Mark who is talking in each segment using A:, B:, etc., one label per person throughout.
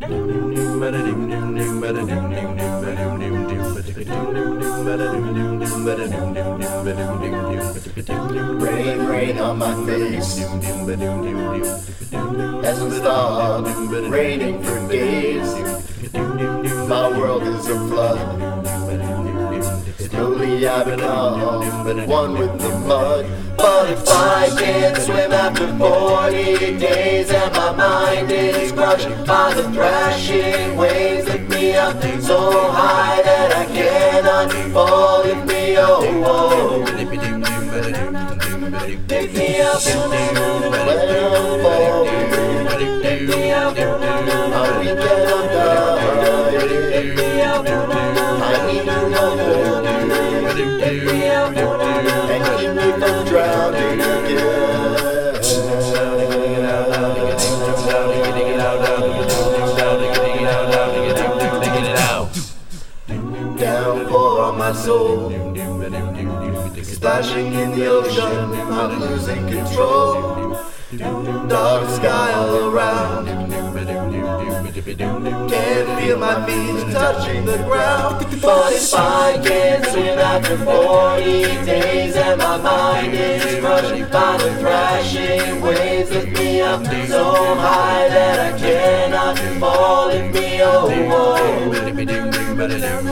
A: Rain, rain on my face. Hasn't stopped raining for days. My world is a flood. Slowly I become one with the mud. But if I can't swim after 40 days and my mind is crushed by the thrashing waves, lift me up so high that I cannot fall. Lift me up, oh, lift me up when I'm falling. Lift me up, I'm weak and I'm dying. Lift me up, I need to know. Lift me up and keep me from drowning again. Downpour on my soul, splashing in the ocean, I'm losing control. Dark sky all around, can't feel my feet touching the ground. But if I can't swim after 40 days and my mind is crushed by the thrashing waves, lift me up so high that I cannot fall. Lift me up, oh, lift me up when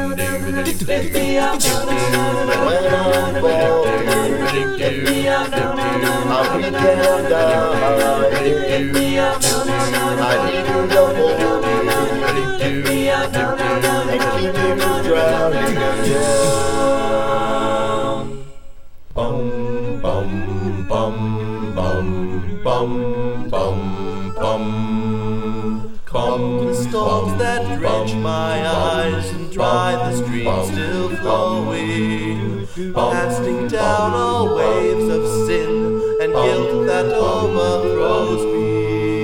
A: I'm falling. Lift me up, I'm weak and I'm dying. Lift me up, I need to know. Lift me up and keep me from drowning again. Bum bum bum bum bum bum bum. Come the storms that drench my eyes and dry the streams still flowing, casting down all waves of sin and guilt that overthrows me.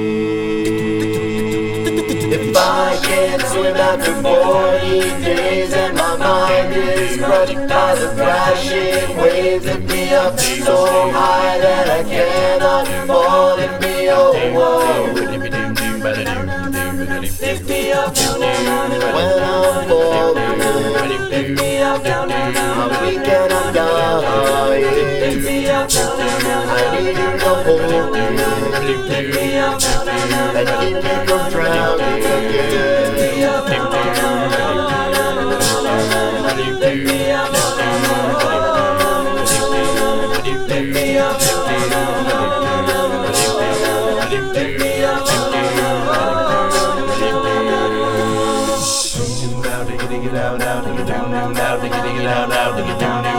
A: If I can't swim after 40 days and my mind is crushed by the thrashing waves, lift me up so high that I cannot fall. Lift me up, oh, lift me up when I'm falling. Lift me up, I'm weak and I'm dying. Lift me up, I need you to hold me. Lift me up and keep me from drowning again. Lift me up, lift me up, lift me up, lift me up. Dig it out, dig it out, dig it out, dig it out, dig it out, dig it out.